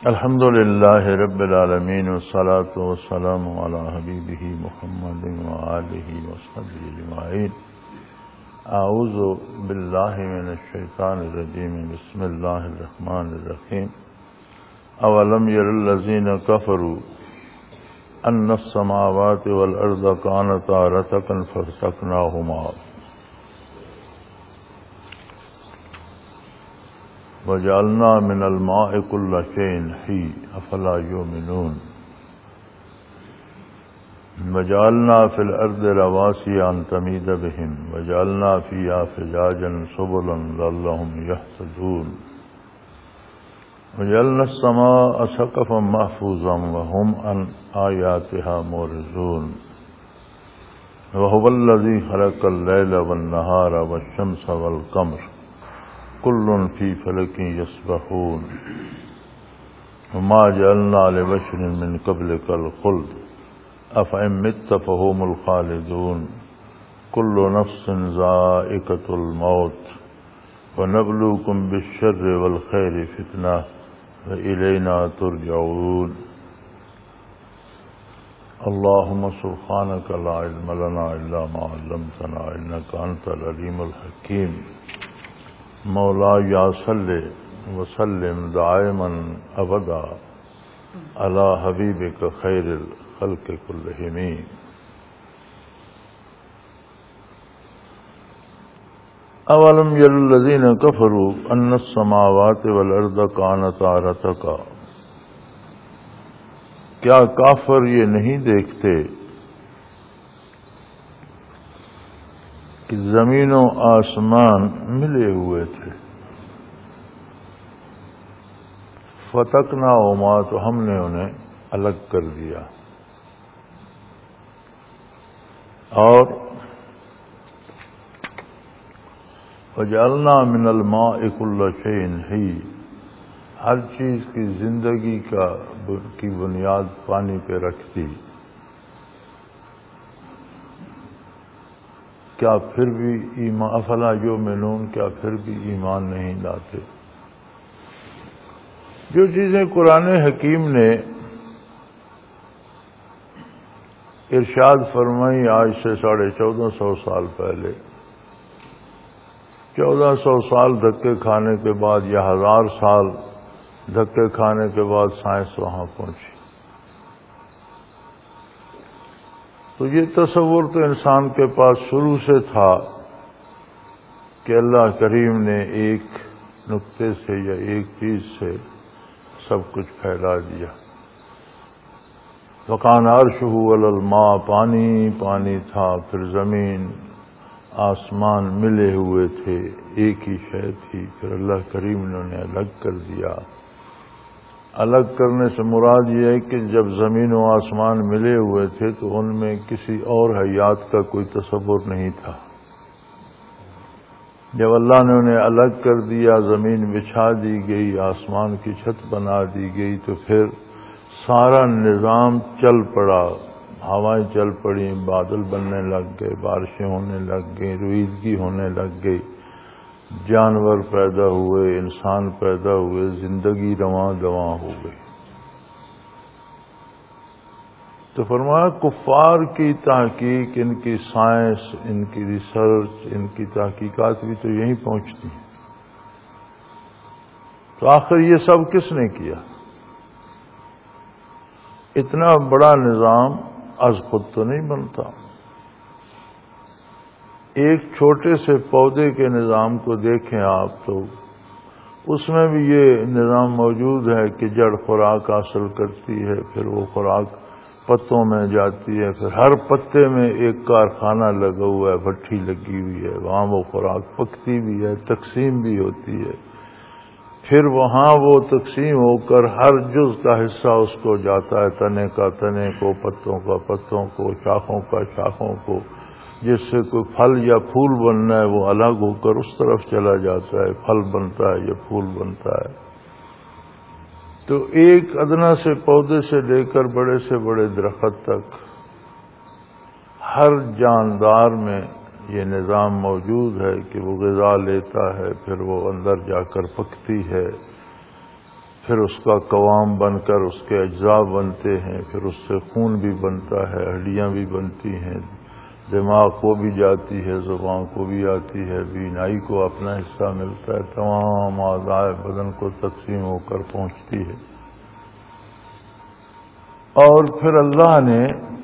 الحمد للہ رب العالمین والصلاة والسلام علی حبیبہ محمد وآلہ وصحبہ اجمعین. اعوذ باللہ من الشیطان الرجیم. بسم اللہ الرحمن الرحیم. اولم یر الذین کفروا ان السماوات والارض کانتا رتقا ففتقناہما وجعلنا من الماء كل شيء حي افلا يؤمنون وجعلنا في الارض رواسي ان تميد بهم وجعلنا فيها فجاجا سبلا لعلهم يهتدون وجعلنا السماء سقفا محفوظا وهم عن آياتها معرضون وهو الذي خلق الليل والنهار والشمس والقمر كل في فلك يسبحون وما جعلنا لبشر من قبلك الخلد أفإن مت فهم الخالدون كل نفس ذائقة الموت ونبلوكم بالشر والخير فتنة وإلينا ترجعون. اللهم سبحانك لا علم لنا إلا ما علمتنا إنك أنت العليم الحكيم. مولاي صل وسلم دائما ابدا على حبيبك خير الخلق كلهم. اولم ير الذين كفروا ان السماوات والارض كانتا رتقا. کیا کافر یہ نہیں دیکھتے کہ زمین و آسمان ملے ہوئے تھے؟ فتقناہما، تو ہم نے انہیں الگ کر دیا، اور وجعلنا من الماء كل شيء حي، ہر چیز کی زندگی کی بنیاد پانی پہ رکھ دی. کیا پھر بھی ایمان افلا یؤمنون، کیا پھر بھی ایمان نہیں لاتے؟ جو چیزیں قرآن حکیم نے ارشاد فرمائی آج سے 1450 سال پہلے، 1400 سال دھکے کھانے کے بعد یا 1000 سال دھکے کھانے کے بعد سائنس وہاں پہنچی، تو یہ تصور تو انسان کے پاس شروع سے تھا کہ اللہ کریم نے ایک نقطے سے یا ایک چیز سے سب کچھ پھیلا دیا. وَكَانَ عَرْشُهُ عَلَى الْمَاءِ، پانی تھا، پھر زمین آسمان ملے ہوئے تھے، ایک ہی شے تھی، پھر اللہ کریم نے انہیں الگ کر دیا. الگ کرنے سے مراد یہ ہے کہ جب زمین و آسمان ملے ہوئے تھے تو ان میں کسی اور حیات کا کوئی تصور نہیں تھا. جب اللہ نے انہیں الگ کر دیا، زمین بچھا دی گئی، آسمان کی چھت بنا دی گئی، تو پھر سارا نظام چل پڑا. ہوائیں چل پڑیں، بادل بننے لگ گئے، بارشیں ہونے لگ گئیں، رویدگی ہونے لگ گئی، جانور پیدا ہوئے، انسان پیدا ہوئے، زندگی رواں دواں ہو گئی. تو فرمایا کفار کی تحقیق، ان کی سائنس، ان کی ریسرچ، ان کی تحقیقات بھی تو یہیں پہنچتی ہیں. تو آخر یہ سب کس نے کیا؟ اتنا بڑا نظام از خود تو نہیں بنتا. ایک چھوٹے سے پودے کے نظام کو دیکھیں آپ، تو اس میں بھی یہ نظام موجود ہے کہ جڑ خوراک حاصل کرتی ہے، پھر وہ خوراک پتوں میں جاتی ہے، پھر ہر پتے میں ایک کارخانہ لگا ہوا ہے، بھٹی لگی ہوئی ہے، وہاں وہ خوراک پکتی بھی ہے، تقسیم بھی ہوتی ہے، پھر وہاں وہ تقسیم ہو کر ہر جز کا حصہ اس کو جاتا ہے، تنے کا تنے کو، پتوں کا پتوں کو، شاخوں کا شاخوں کو. جس سے کوئی پھل یا پھول بننا ہے وہ الگ ہو کر اس طرف چلا جاتا ہے، پھل بنتا ہے یا پھول بنتا ہے. تو ایک ادنا سے پودے سے لے کر بڑے سے بڑے درخت تک ہر جاندار میں یہ نظام موجود ہے کہ وہ غذا لیتا ہے، پھر وہ اندر جا کر پکتی ہے، پھر اس کا قوام بن کر اس کے اجزاء بنتے ہیں، پھر اس سے خون بھی بنتا ہے، ہڈیاں بھی بنتی ہیں، دماغ کو بھی جاتی ہے، زبان کو بھی آتی ہے، بینائی کو اپنا حصہ ملتا ہے، تمام اعضاء بدن کو تقسیم ہو کر پہنچتی ہے۔ اور پھر اللہ نے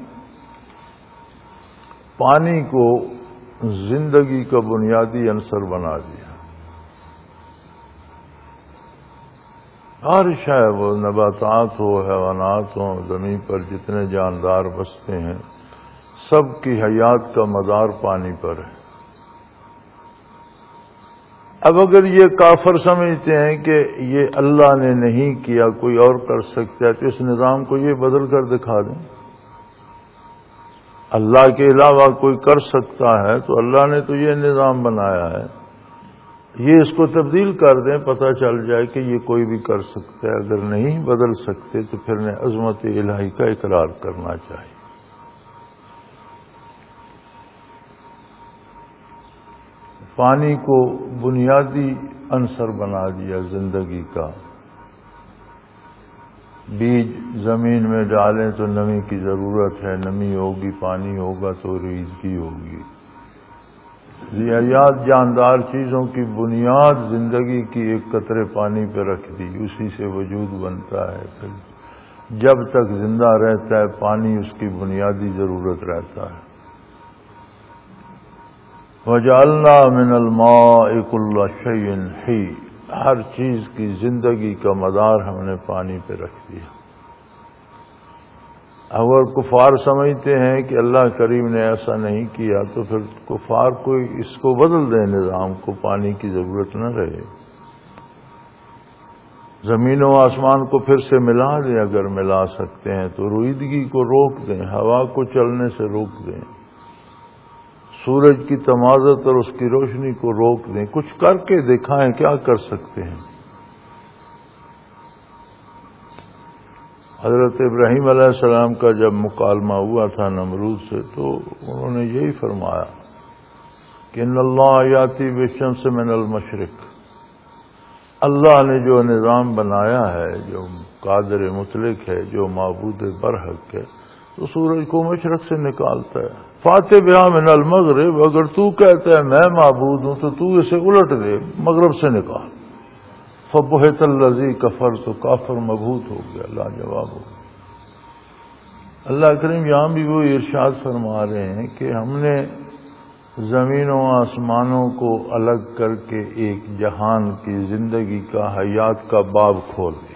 پانی کو زندگی کا بنیادی عنصر بنا دیا۔ ہر شے، وہ نباتات ہو، حیوانات ہوں، زمین پر جتنے جاندار بستے ہیں، سب کی حیات کا مدار پانی پر ہے۔ اب اگر یہ کافر سمجھتے ہیں کہ یہ اللہ نے نہیں کیا، کوئی اور کر سکتا ہے، تو اس نظام کو یہ بدل کر دکھا دیں۔ اللہ کے علاوہ کوئی کر سکتا ہے تو اللہ نے تو یہ نظام بنایا ہے، یہ اس کو تبدیل کر دیں، پتہ چل جائے کہ یہ کوئی بھی کر سکتا ہے۔ اگر نہیں بدل سکتے تو پھر نے عظمت الہی کا اقرار کرنا چاہیے۔ پانی کو بنیادی عنصر بنا دیا زندگی کا۔ بیج زمین میں ڈالیں تو نمی کی ضرورت ہے، نمی ہوگی، پانی ہوگا تو ریزگی ہوگی۔ حیات جاندار چیزوں کی بنیاد زندگی کی ایک قطرے پانی پہ رکھ دی، اسی سے وجود بنتا ہے۔ پھر جب تک زندہ رہتا ہے پانی اس کی بنیادی ضرورت رہتا ہے۔ وَجَعَلْنَا مِنَ الْمَاءِ كُلَّ شَيْءٍ حَيٍّ، ہر چیز کی زندگی کا مدار ہم نے پانی پہ رکھ دیا۔ اگر کفار سمجھتے ہیں کہ اللہ کریم نے ایسا نہیں کیا تو پھر کفار کو اس کو بدل دیں، نظام کو، پانی کی ضرورت نہ رہے۔ زمین و آسمان کو پھر سے ملا دیں، اگر ملا سکتے ہیں تو رویدگی کو روک دیں، ہوا کو چلنے سے روک دیں، سورج کی تمازت اور اس کی روشنی کو روک دیں، کچھ کر کے دکھائیں، کیا کر سکتے ہیں۔ حضرت ابراہیم علیہ السلام کا جب مکالمہ ہوا تھا نمرود سے تو انہوں نے یہی فرمایا کہ ان اللہ یاتی بالشمس من المشرق، اللہ نے جو نظام بنایا ہے، جو قادر مطلق ہے، جو معبود برحق ہے، تو سورج کو مشرق سے نکالتا ہے۔ فاتح بہا من المغرب، اگر تو کہتا ہے میں معبود ہوں تو تو اسے الٹ دے، مغرب سے نکال۔ فبہت الذی کفر، تو کافر مبہوت ہو گیا، لاجواب ہو گیا۔ اللہ کریم یہاں بھی وہ ارشاد فرما رہے ہیں کہ ہم نے زمین و آسمانوں کو الگ کر کے ایک جہان کی زندگی کا، حیات کا باب کھول دیا۔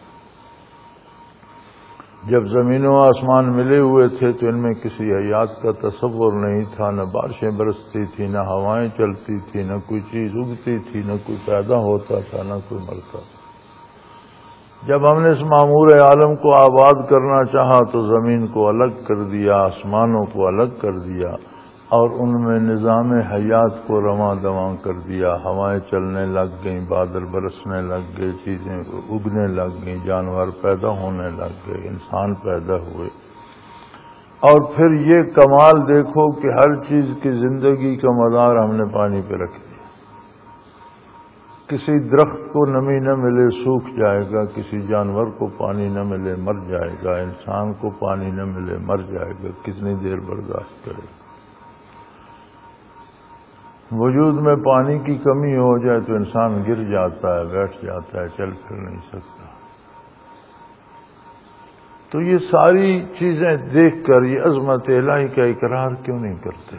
جب زمین و آسمان ملے ہوئے تھے تو ان میں کسی حیات کا تصور نہیں تھا، نہ بارشیں برستی تھی، نہ ہوائیں چلتی تھی، نہ کوئی چیز اگتی تھی، نہ کوئی پیدا ہوتا تھا، نہ کوئی مرتا تھا۔ جب ہم نے اس معمور عالم کو آباد کرنا چاہا تو زمین کو الگ کر دیا، آسمانوں کو الگ کر دیا، اور ان میں نظام حیات کو رواں دواں کر دیا۔ ہوائیں چلنے لگ گئیں، بادل برسنے لگ گئے، چیزیں اگنے لگ گئیں، جانور پیدا ہونے لگ گئے، انسان پیدا ہوئے۔ اور پھر یہ کمال دیکھو کہ ہر چیز کی زندگی کا مدار ہم نے پانی پہ رکھ دیا۔ کسی درخت کو نمی نہ ملے سوکھ جائے گا، کسی جانور کو پانی نہ ملے مر جائے گا، انسان کو پانی نہ ملے مر جائے گا، کتنی دیر برداشت کرے گا۔ وجود میں پانی کی کمی ہو جائے تو انسان گر جاتا ہے، بیٹھ جاتا ہے، چل پھر نہیں سکتا۔ تو یہ ساری چیزیں دیکھ کر یہ عظمت الہی کا اقرار کیوں نہیں کرتے؟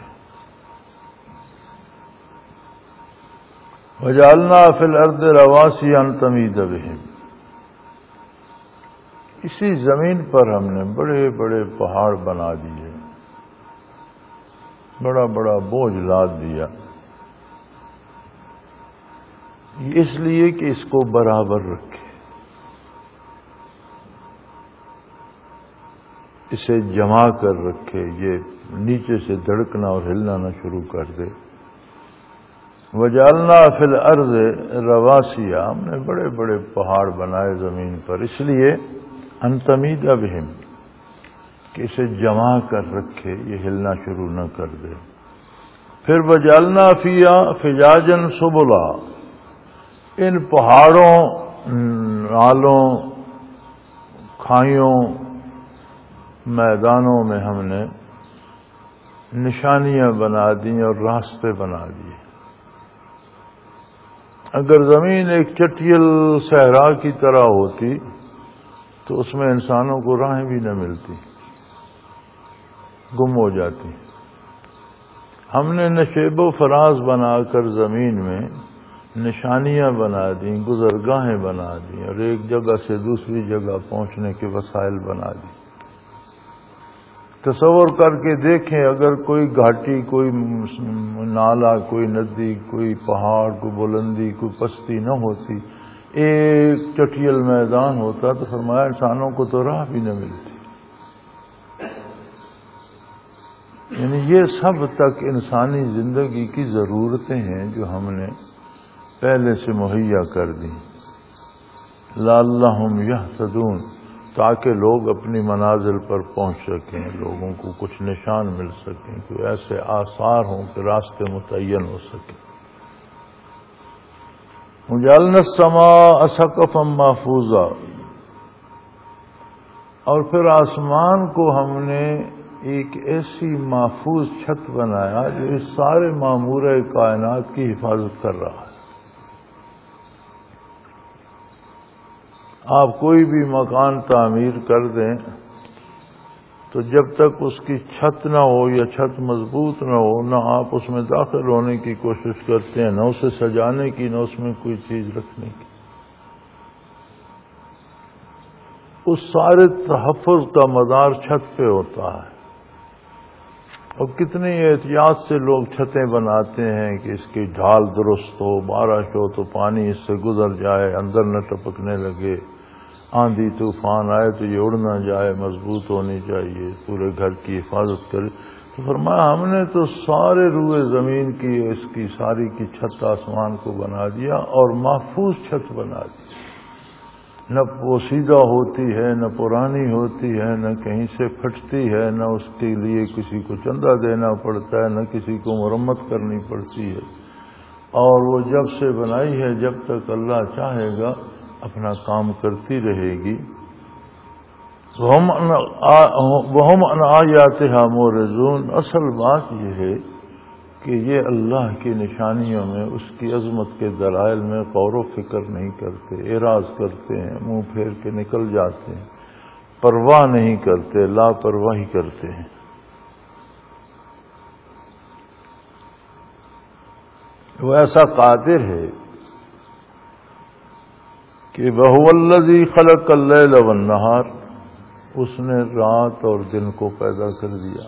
وَجَعَلْنَا فِي الْأَرْضِ رَوَاسِيَ أَن تَمِيدَ بِهِمْ، اسی زمین پر ہم نے بڑے بڑے پہاڑ بنا دیے، بڑا بڑا بوجھ لاد دیا، اس لیے کہ اس کو برابر رکھے، اسے جما کر رکھے، یہ نیچے سے دھڑکنا اور ہلنا نہ شروع کر دے۔ وَجَعَلْنَا فِي الْأَرْضِ رَوَاسِيَ، ہم نے بڑے بڑے پہاڑ بنائے زمین پر، اس لیے أَن تَمِيدَ بِهِمْ، کہ اسے جما کر رکھے، یہ ہلنا شروع نہ کر دے۔ پھر وَجَعَلْنَا فِيهَا فِجَاجًا سُبُلًا، ان پہاڑوں نالوں، کھائیوں، میدانوں میں ہم نے نشانیاں بنا دیں اور راستے بنا دیے۔ اگر زمین ایک چٹیل صحرا کی طرح ہوتی تو اس میں انسانوں کو راہیں بھی نہ ملتی، گم ہو جاتی۔ ہم نے نشیب و فراز بنا کر زمین میں نشانیاں بنا دیں، گزرگاہیں بنا دیں، اور ایک جگہ سے دوسری جگہ پہنچنے کے وسائل بنا دی۔ تصور کر کے دیکھیں، اگر کوئی گھاٹی، کوئی نالا، کوئی ندی، کوئی پہاڑ، کوئی بلندی، کوئی پستی نہ ہوتی، ایک چٹیل میدان ہوتا، تو فرمایا انسانوں کو تو راہ بھی نہ ملتی۔ یعنی یہ سب تک انسانی زندگی کی ضرورتیں ہیں جو ہم نے پہلے سے مہیا کر دیں، لعلہم یہتدون، تاکہ لوگ اپنی منازل پر پہنچ سکیں، لوگوں کو کچھ نشان مل سکیں، کوئی ایسے آثار ہوں کہ راستے متعین ہو سکیں۔ وجعلنا السماء سقفا محفوظا، اور پھر آسمان کو ہم نے ایک ایسی محفوظ چھت بنایا جو اس سارے معمورہ کائنات کی حفاظت کر رہا ہے۔ آپ کوئی بھی مکان تعمیر کر دیں تو جب تک اس کی چھت نہ ہو یا چھت مضبوط نہ ہو، نہ آپ اس میں داخل ہونے کی کوشش کرتے ہیں، نہ اسے سجانے کی، نہ اس میں کوئی چیز رکھنے کی۔ اس سارے تحفظ کا مدار چھت پہ ہوتا ہے۔ اور کتنی احتیاط سے لوگ چھتیں بناتے ہیں کہ اس کی ڈھال درست ہو، بارش ہو تو پانی اس سے گزر جائے، اندر نہ ٹپکنے لگے، آندھی طوفان آئے تو یہ اڑ نہ جائے، مضبوط ہونی چاہیے، پورے گھر کی حفاظت کرے۔ تو فرمایا ہم نے تو سارے روئے زمین کی، اس کی ساری کی چھت آسمان کو بنا دیا اور محفوظ چھت بنا دی۔ نہ پوشیدہ ہوتی ہے، نہ پرانی ہوتی ہے، نہ کہیں سے پھٹتی ہے، نہ اس کے لیے کسی کو چندہ دینا پڑتا ہے، نہ کسی کو مرمت کرنی پڑتی ہے، اور وہ جب سے بنائی ہے جب تک اللہ چاہے گا اپنا کام کرتی رہے گی۔ وَهُمْ عَنْ آيَاتِهَا مُعْرِضُونَ، اصل بات یہ ہے کہ یہ اللہ کی نشانیوں میں، اس کی عظمت کے دلائل میں غور و فکر نہیں کرتے، اعراض کرتے ہیں، منہ پھیر کے نکل جاتے ہیں، پرواہ نہیں کرتے، لاپرواہی کرتے ہیں۔ وہ ایسا قادر ہے کہ وَهُوَ الَّذِي خَلَقَ اللَّيْلَ وَالنَّهَارَ، اس نے رات اور دن کو پیدا کر دیا۔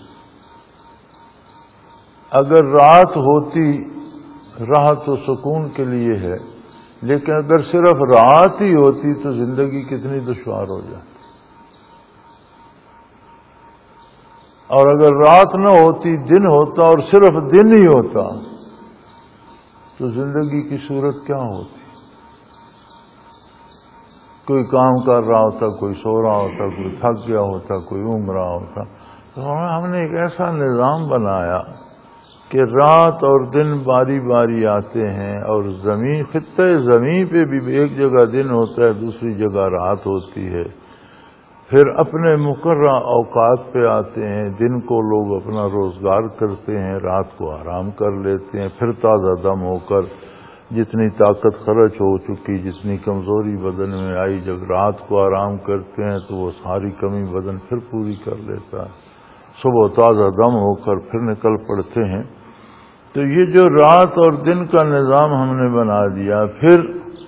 اگر رات ہوتی، راحت و سکون کے لیے ہے، لیکن اگر صرف رات ہی ہوتی تو زندگی کتنی دشوار ہو جاتی، اور اگر رات نہ ہوتی، دن ہوتا اور صرف دن ہی ہوتا تو زندگی کی صورت کیا ہوتی؟ کوئی کام کر رہا ہوتا، کوئی سو رہا ہوتا، کوئی تھک گیا ہوتا، کوئی اونگ رہا ہوتا۔ تو ہم نے ایک ایسا نظام بنایا کہ رات اور دن باری باری آتے ہیں، اور زمین، خطہ زمین پہ بھی ایک جگہ دن ہوتا ہے، دوسری جگہ رات ہوتی ہے۔ پھر اپنے مقررہ اوقات پہ آتے ہیں، دن کو لوگ اپنا روزگار کرتے ہیں، رات کو آرام کر لیتے ہیں، پھر تازہ دم ہو کر جتنی طاقت خرچ ہو چکی، جتنی کمزوری بدن میں آئی، جب رات کو آرام کرتے ہیں تو وہ ساری کمی بدن پھر پوری کر لیتا ہے، صبح تازہ دم ہو کر پھر نکل پڑتے ہیں۔ تو یہ جو رات اور دن کا نظام ہم نے بنا دیا، پھر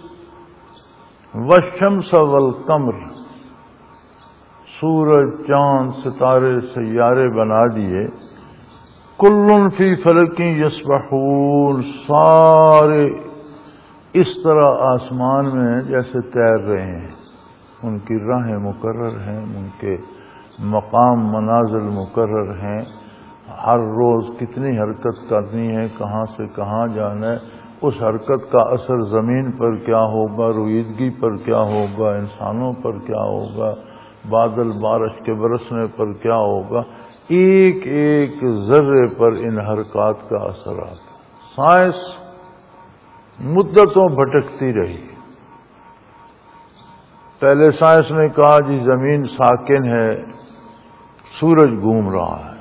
والشمس والقمر، سورج، چاند، ستارے، سیارے بنا دیے، کل فی فلک یسبحون، سارے اس طرح آسمان میں جیسے تیر رہے ہیں، ان کی راہیں مقرر ہیں، ان کے مقام منازل مقرر ہیں، ہر روز کتنی حرکت کرنی ہے، کہاں سے کہاں جانا ہے، اس حرکت کا اثر زمین پر کیا ہوگا، رویدگی پر کیا ہوگا، انسانوں پر کیا ہوگا، بادل بارش کے برسنے پر کیا ہوگا، ایک ایک ذرے پر ان حرکات کا اثر آتا۔ سائنس مدتوں بھٹکتی رہی، پہلے سائنس نے کہا جی زمین ساکن ہے، سورج گھوم رہا ہے.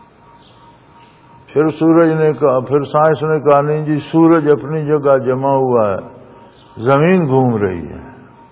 پھر سائنس نے کہا نہیں جی سورج اپنی جگہ جمع ہوا ہے، زمین گھوم رہی ہے.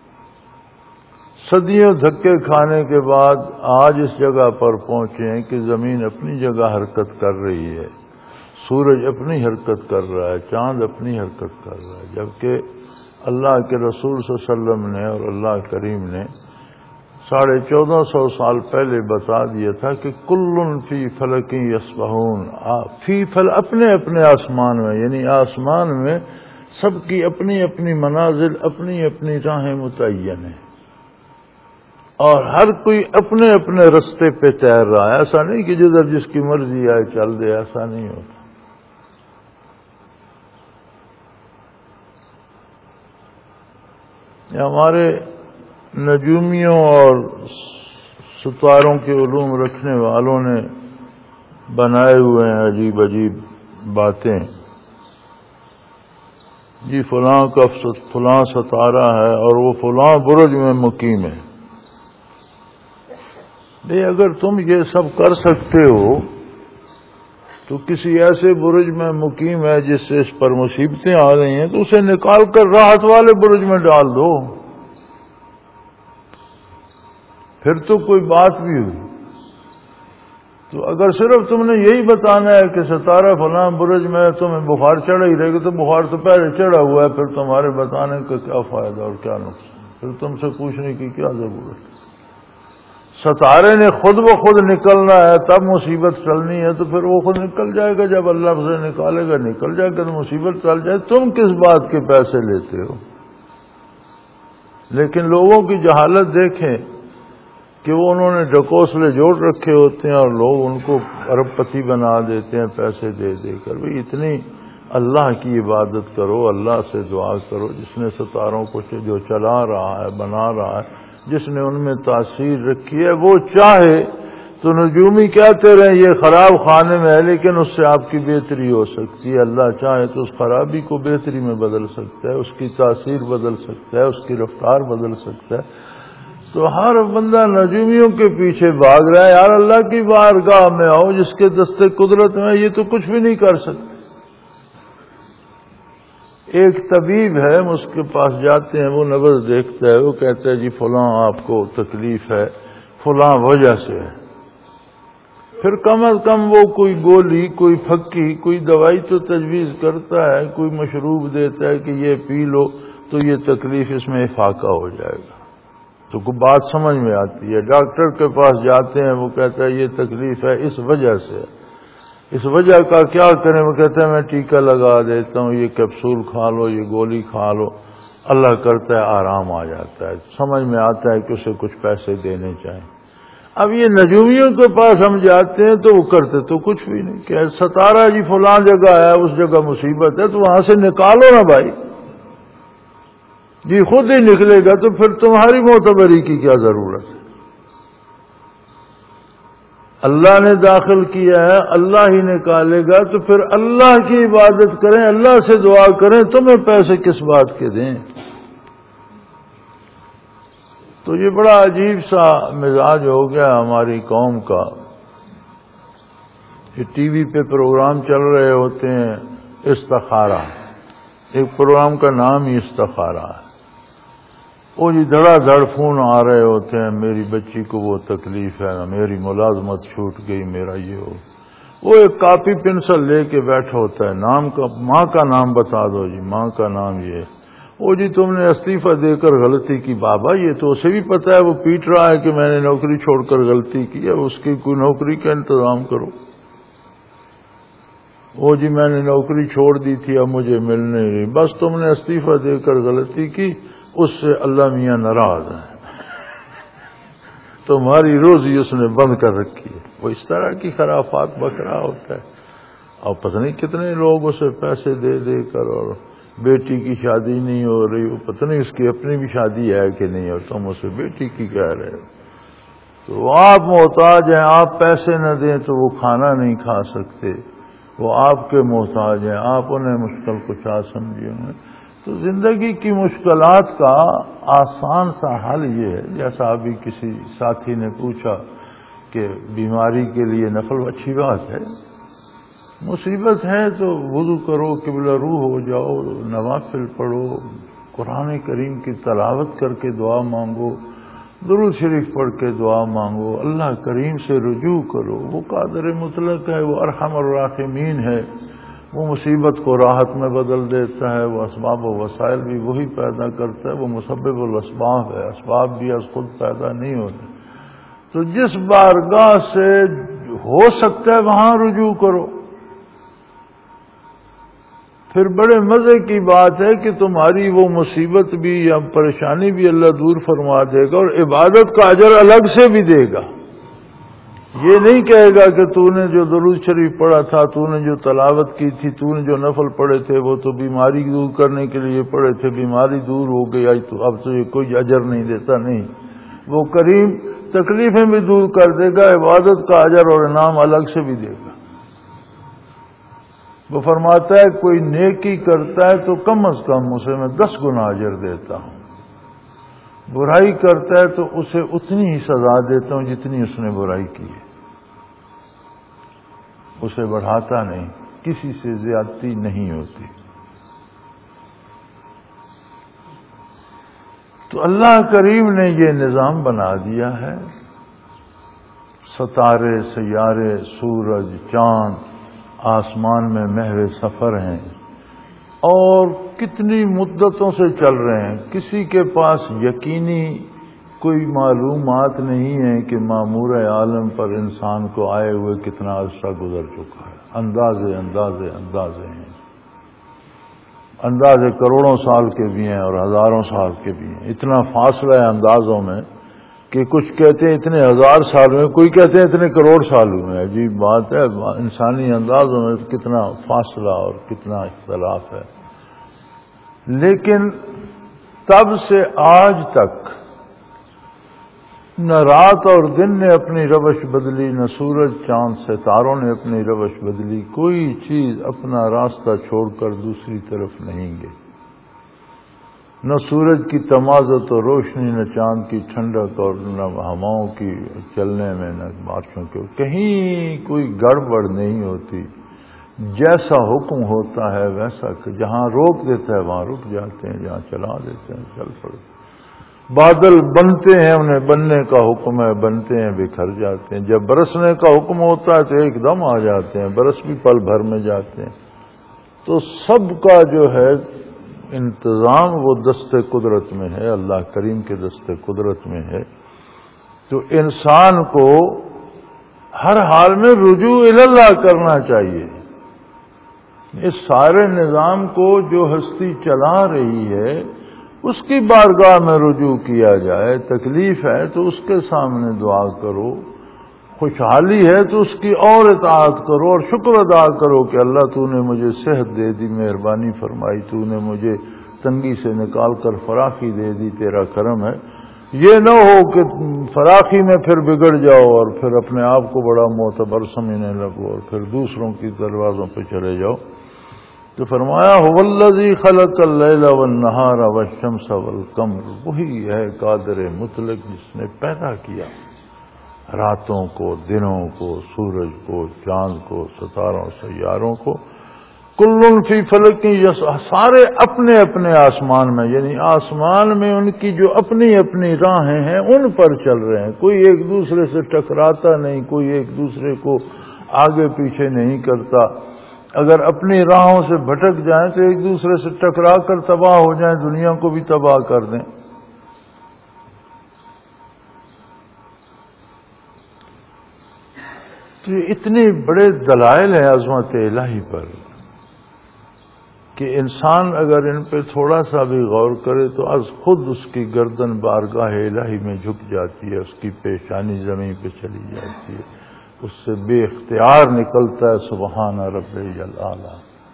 صدیوں دھکے کھانے کے بعد آج اس جگہ پر پہنچے ہیں کہ زمین اپنی جگہ حرکت کر رہی ہے، سورج اپنی حرکت کر رہا ہے، چاند اپنی حرکت کر رہا ہے. جبکہ اللہ کے رسول صلی اللہ علیہ وسلم نے اور اللہ کریم نے 1450 سال پہلے بتا دیا تھا کہ کل فی فلک یسبحون، اپنے اپنے آسمان میں، یعنی آسمان میں سب کی اپنی اپنی منازل، اپنی اپنی راہیں متعین ہیں، اور ہر کوئی اپنے اپنے رستے پہ تیر رہا ہے. ایسا نہیں کہ جدھر جس کی مرضی آئے چل دے، ایسا نہیں ہوتا. یہ ہمارے نجومیوں اور ستاروں کے علوم رکھنے والوں نے بنائے ہوئے ہیں عجیب عجیب باتیں. جی فلاں ستارہ ہے اور وہ فلاں برج میں مقیم ہے. نہیں، اگر تم یہ سب کر سکتے ہو تو کسی ایسے برج میں مقیم ہے جس سے اس پر مصیبتیں آ رہی ہیں تو اسے نکال کر راحت والے برج میں ڈال دو، پھر تو کوئی بات بھی ہوئی. تو اگر صرف تم نے یہی بتانا ہے کہ ستارہ فلاں برج میں تمہیں بخار چڑھا ہی رہے گا، تو بخار تو پہلے چڑھا ہوا ہے، پھر تمہارے بتانے کا کیا فائدہ اور کیا نقصان، پھر تم سے پوچھنے کی کیا ضرورت. ستارے نے خود بخود نکلنا ہے، تب مصیبت چلنی ہے تو پھر وہ خود نکل جائے گا. جب اللہ سے نکالے گا نکل جائے گا، تو مصیبت چل جائے. تم کس بات کے پیسے لیتے ہو؟ لیکن لوگوں کی جہالت دیکھیں کہ وہ انہوں نے ڈکوسلے جوڑ رکھے ہوتے ہیں اور لوگ ان کو ارب پتی بنا دیتے ہیں پیسے دے دے کر. بھئی اتنی اللہ کی عبادت کرو، اللہ سے دعا کرو جس نے ستاروں کو جو چلا رہا ہے، بنا رہا ہے، جس نے ان میں تاثیر رکھی ہے، وہ چاہے تو نجومی کہتے رہے یہ خراب خانے میں ہے لیکن اس سے آپ کی بہتری ہو سکتی ہے. اللہ چاہے تو اس خرابی کو بہتری میں بدل سکتا ہے، اس کی تاثیر بدل سکتا ہے، اس کی رفتار بدل سکتا ہے. تو ہر بندہ نجومیوں کے پیچھے بھاگ رہا ہے. یار اللہ کی بارگاہ میں آؤ جس کے دستے قدرت میں یہ تو کچھ بھی نہیں کر سکتے. ایک طبیب ہے، اس کے پاس جاتے ہیں، وہ نبض دیکھتا ہے، وہ کہتا ہے جی فلاں آپ کو تکلیف ہے فلاں وجہ سے ہے. پھر کم از کم وہ کوئی گولی، کوئی پھکی، کوئی دوائی تو تجویز کرتا ہے، کوئی مشروب دیتا ہے کہ یہ پی لو تو یہ تکلیف اس میں افاقہ ہو جائے گا. تو کوئی بات سمجھ میں آتی ہے. ڈاکٹر کے پاس جاتے ہیں، وہ کہتا ہے یہ تکلیف ہے اس وجہ سے. اس وجہ کا کیا کریں؟ وہ کہتے ہیں میں ٹیکہ لگا دیتا ہوں، یہ کیپسول کھا لو، یہ گولی کھا لو. اللہ کرتا ہے آرام آ جاتا ہے، سمجھ میں آتا ہے کہ اسے کچھ پیسے دینے چاہیے. اب یہ نجومیوں کے پاس ہم جاتے ہیں تو وہ کرتے تو کچھ بھی نہیں. کہ ستارہ جی فلاں جگہ ہے، اس جگہ مصیبت ہے تو وہاں سے نکالو نا بھائی. جی خود ہی نکلے گا تو پھر تمہاری معتبری کی کیا ضرورت ہے؟ اللہ نے داخل کیا ہے، اللہ ہی نکالے گا، تو پھر اللہ کی عبادت کریں، اللہ سے دعا کریں. تمہیں پیسے کس بات کے دیں؟ تو یہ بڑا عجیب سا مزاج ہو گیا ہماری قوم کا. یہ ٹی وی پہ پروگرام چل رہے ہوتے ہیں استخارہ، ایک پروگرام کا نام ہی استخارہ ہے. وہ جی دھڑا دھڑ فون آ رہے ہوتے ہیں، میری بچی کو وہ تکلیف ہے، میری ملازمت چھوٹ گئی، میرا یہ ہو. وہ ایک کاپی پنسل لے کے بیٹھا ہوتا ہے، ماں کا نام بتا دو جی، ماں کا نام یہ. وہ جی تم نے استعفیٰ دے کر غلطی کی. بابا یہ تو اسے بھی پتا ہے، وہ پیٹ رہا ہے کہ میں نے نوکری چھوڑ کر غلطی کی ہے، اس کی کوئی نوکری کا انتظام کرو. وہ جی میں نے نوکری چھوڑ دی تھی، اب مجھے مل نہیں رہی. بس تم نے استعفیٰ دے کر غلطی کی، اس سے اللہ میاں ناراض ہے، تمہاری روزی اس نے بند کر رکھی ہے. وہ اس طرح کی خرافات بک رہا ہوتا ہے. اور پتہ نہیں کتنے لوگ اسے پیسے دے دے کر، اور بیٹی کی شادی نہیں ہو رہی، وہ پتہ نہیں اس کی اپنی بھی شادی ہے کہ نہیں، اور تم اسے بیٹی کی کہہ رہے ہو. تو آپ محتاج ہیں، آپ پیسے نہ دیں تو وہ کھانا نہیں کھا سکتے. وہ آپ کے محتاج ہیں، آپ انہیں مشکل کچھ سمجھیے. تو زندگی کی مشکلات کا آسان سا حل یہ ہے، جیسا ابھی کسی ساتھی نے پوچھا کہ بیماری کے لیے نفل، اچھی بات ہے، مصیبت ہے تو وضو کرو، قبلہ رو ہو جاؤ، نوافل پڑھو، قرآن کریم کی تلاوت کر کے دعا مانگو، درود شریف پڑھ کے دعا مانگو، اللہ کریم سے رجوع کرو، وہ قادر مطلق ہے، وہ ارحم الراحمین ہے، وہ مصیبت کو راحت میں بدل دیتا ہے، وہ اسباب و وسائل بھی وہی پیدا کرتا ہے، وہ مسبب الاسباب ہے، اسباب بھی از خود پیدا نہیں ہوتے۔ تو جس بارگاہ سے ہو سکتا ہے وہاں رجوع کرو۔ پھر بڑے مزے کی بات ہے کہ تمہاری وہ مصیبت بھی یا پریشانی بھی اللہ دور فرما دے گا، اور عبادت کا اجر الگ سے بھی دے گا۔ یہ نہیں کہے گا کہ تو نے جو درود شریف پڑھا تھا، تو نے جو تلاوت کی تھی، تو نے جو نفل پڑھے تھے، وہ تو بیماری دور کرنے کے لیے پڑھے تھے، بیماری دور ہو گئی تو اب تو یہ کوئی اجر نہیں دیتا، نہیں، وہ کریم تکلیفیں بھی دور کر دے گا، عبادت کا اجر اور انعام الگ سے بھی دے گا۔ وہ فرماتا ہے کوئی نیکی کرتا ہے تو کم از کم اسے میں 10 گنا اجر دیتا ہوں، برائی کرتا ہے تو اسے اتنی ہی سزا دیتا ہوں جتنی اس نے برائی کی ہے، اسے بڑھاتا نہیں، کسی سے زیادتی نہیں ہوتی۔ تو اللہ کریم نے یہ نظام بنا دیا ہے، ستارے، سیارے، سورج، چاند آسمان میں محو سفر ہیں اور کتنی مدتوں سے چل رہے ہیں، کسی کے پاس یقینی کوئی معلومات نہیں ہے کہ معمور عالم پر انسان کو آئے ہوئے کتنا عرصہ گزر چکا ہے، اندازے ہیں، اندازے کروڑوں سال کے بھی ہیں اور ہزاروں سال کے بھی ہیں، اتنا فاصلہ ہے اندازوں میں کہ کچھ کہتے ہیں اتنے ہزار سال میں، کوئی کہتے ہیں اتنے کروڑ سالوں میں۔ عجیب بات ہے، انسانی اندازوں میں کتنا فاصلہ اور کتنا اختلاف ہے۔ لیکن تب سے آج تک نہ رات اور دن نے اپنی روش بدلی، نہ سورج چاند ستاروں نے اپنی روش بدلی، کوئی چیز اپنا راستہ چھوڑ کر دوسری طرف نہیں گئی، نہ سورج کی تمازت اور روشنی، نہ چاند کی ٹھنڈک اور نہ ہواؤں کی چلنے میں، نہ بارشوں کے، کہیں کوئی گڑبڑ نہیں ہوتی، جیسا حکم ہوتا ہے ویسا، کہ جہاں روک دیتا ہے وہاں رک جاتے ہیں، جہاں چلا دیتے ہیں چل پڑتے۔ بادل بنتے ہیں، انہیں بننے کا حکم ہے، بنتے ہیں بکھر جاتے ہیں، جب برسنے کا حکم ہوتا ہے تو ایک دم آ جاتے ہیں، برس بھی پل بھر میں جاتے ہیں۔ تو سب کا جو ہے انتظام وہ دست قدرت میں ہے، اللہ کریم کے دست قدرت میں ہے۔ تو انسان کو ہر حال میں رجوع اللہ کرنا چاہیے۔ اس سارے نظام کو جو ہستی چلا رہی ہے اس کی بارگاہ میں رجوع کیا جائے، تکلیف ہے تو اس کے سامنے دعا کرو، خوشحالی ہے تو اس کی اور اطاعت کرو اور شکر ادا کرو کہ اللہ تو نے مجھے صحت دے دی، مہربانی فرمائی، تو نے مجھے تنگی سے نکال کر فراخی دے دی، تیرا کرم ہے۔ یہ نہ ہو کہ فراخی میں پھر بگڑ جاؤ اور پھر اپنے آپ کو بڑا معتبر سمجھنے لگو اور پھر دوسروں کی دروازوں پہ چلے جاؤ۔ تو فرمایا هو الذی خلق اللیل والنہار والشمس والقمر، وہی ہے قادر مطلق جس نے پیدا کیا راتوں کو، دنوں کو، سورج کو، چاند کو، ستاروں سیاروں کو، کل فی فلک سارے اپنے اپنے آسمان میں، یعنی آسمان میں ان کی جو اپنی اپنی راہیں ہیں ان پر چل رہے ہیں، کوئی ایک دوسرے سے ٹکراتا نہیں، کوئی ایک دوسرے کو آگے پیچھے نہیں کرتا۔ اگر اپنی راہوں سے بھٹک جائیں تو ایک دوسرے سے ٹکرا کر تباہ ہو جائیں، دنیا کو بھی تباہ کر دیں۔ تو یہ اتنے بڑے دلائل ہیں عظمت الہی پر کہ انسان اگر ان پہ تھوڑا سا بھی غور کرے تو از خود اس کی گردن بارگاہ الہی میں جھک جاتی ہے، اس کی پیشانی زمین پہ چلی جاتی ہے، اس سے بے اختیار نکلتا ہے سبحان ربی الاعلی۔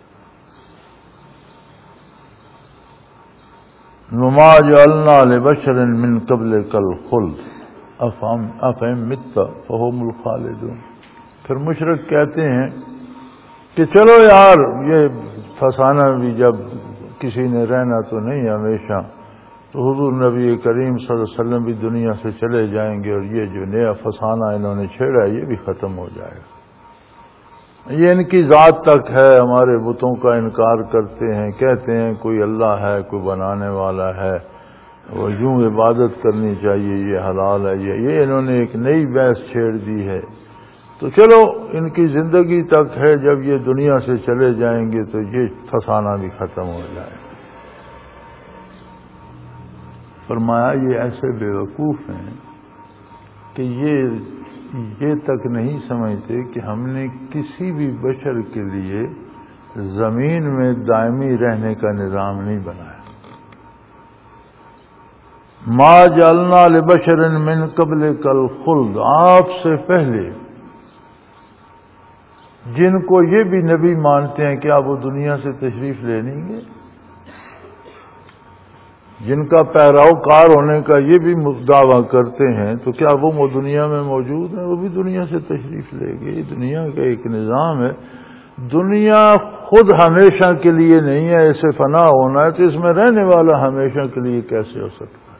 وما جعلنا لبشر من قبلک الخلد افإن مت فهم الخالدون۔ پھر مشرک کہتے ہیں کہ چلو یار یہ فسانہ بھی جب کسی نے رہنا تو نہیں ہمیشہ، تو حضور نبی کریم صلی اللہ علیہ وسلم بھی دنیا سے چلے جائیں گے، اور یہ جو نیا فسانہ انہوں نے چھیڑا یہ بھی ختم ہو جائے گا۔ یہ ان کی ذات تک ہے، ہمارے بتوں کا انکار کرتے ہیں، کہتے ہیں کوئی اللہ ہے، کوئی بنانے والا ہے، وہ یوں عبادت کرنی چاہیے، یہ حلال ہے، یہ انہوں نے ایک نئی بحث چھیڑ دی ہے۔ تو چلو ان کی زندگی تک ہے، جب یہ دنیا سے چلے جائیں گے تو یہ فسانہ بھی ختم ہو جائے گا۔ فرمایا یہ ایسے بیوقوف ہیں کہ یہ تک نہیں سمجھتے کہ ہم نے کسی بھی بشر کے لیے زمین میں دائمی رہنے کا نظام نہیں بنایا۔ ما جعلنا لبشر من قبلک الخلد، آپ سے پہلے جن کو یہ بھی نبی مانتے ہیں، کیا وہ دنیا سے تشریف لے نہیں گے؟ جن کا پیروکار ہونے کا یہ بھی دعویٰ کرتے ہیں، تو کیا وہ دنیا میں موجود ہیں؟ وہ بھی دنیا سے تشریف لے گئے۔ دنیا کا ایک نظام ہے، دنیا خود ہمیشہ کے لیے نہیں ہے، اسے فنا ہونا ہے، تو اس میں رہنے والا ہمیشہ کے لیے کیسے ہو سکتا ہے؟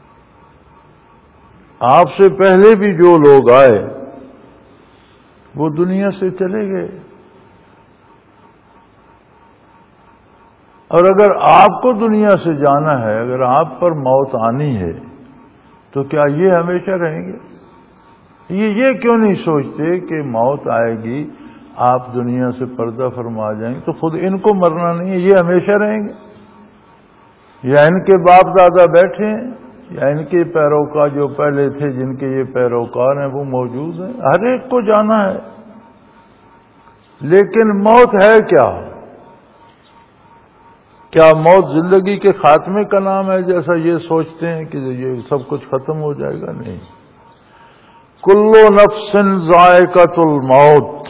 آپ سے پہلے بھی جو لوگ آئے وہ دنیا سے چلے گئے، اور اگر آپ کو دنیا سے جانا ہے، اگر آپ پر موت آنی ہے، تو کیا یہ ہمیشہ رہیں گے؟ یہ کیوں نہیں سوچتے کہ موت آئے گی، آپ دنیا سے پردہ فرما جائیں گے، تو خود ان کو مرنا نہیں ہے، یہ ہمیشہ رہیں گے؟ یا ان کے باپ دادا بیٹھے ہیں، یا ان کے پیروکار جو پہلے تھے جن کے یہ پیروکار ہیں وہ موجود ہیں؟ ہر ایک کو جانا ہے، لیکن موت ہے کیا موت زندگی کے خاتمے کا نام ہے، جیسا یہ سوچتے ہیں کہ یہ سب کچھ ختم ہو جائے گا؟ نہیں، کل نفس ذائقۃ الموت،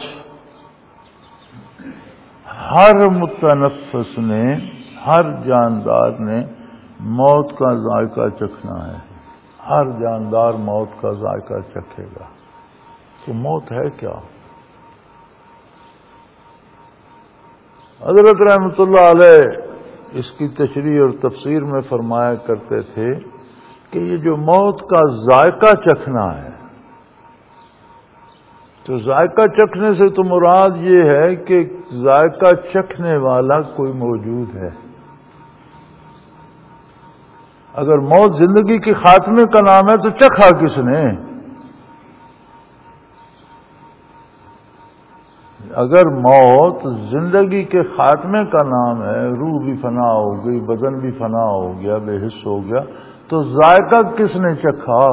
ہر متنفس نے، ہر جاندار نے موت کا ذائقہ چکھنا ہے، ہر جاندار موت کا ذائقہ چکھے گا۔ تو موت ہے کیا؟ حضرت رحمۃ اللہ علیہ اس کی تشریح اور تفسیر میں فرمایا کرتے تھے کہ یہ جو موت کا ذائقہ چکھنا ہے، تو ذائقہ چکھنے سے تو مراد یہ ہے کہ ذائقہ چکھنے والا کوئی موجود ہے۔ اگر موت زندگی کے خاتمے کا نام ہے تو چکھا کس نے؟ اگر موت زندگی کے خاتمے کا نام ہے، روح بھی فنا ہو گئی، بدن بھی فنا ہو گیا، بے حس ہو گیا، تو ذائقہ کس نے چکھا؟